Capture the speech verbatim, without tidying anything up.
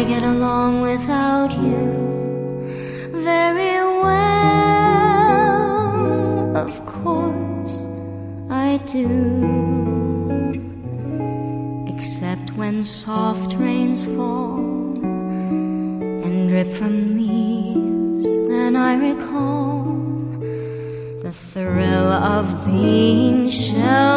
I get along without you very well. Of course I do, except when soft rains fall and drip from leaves. Then I recall the thrill of being sheltered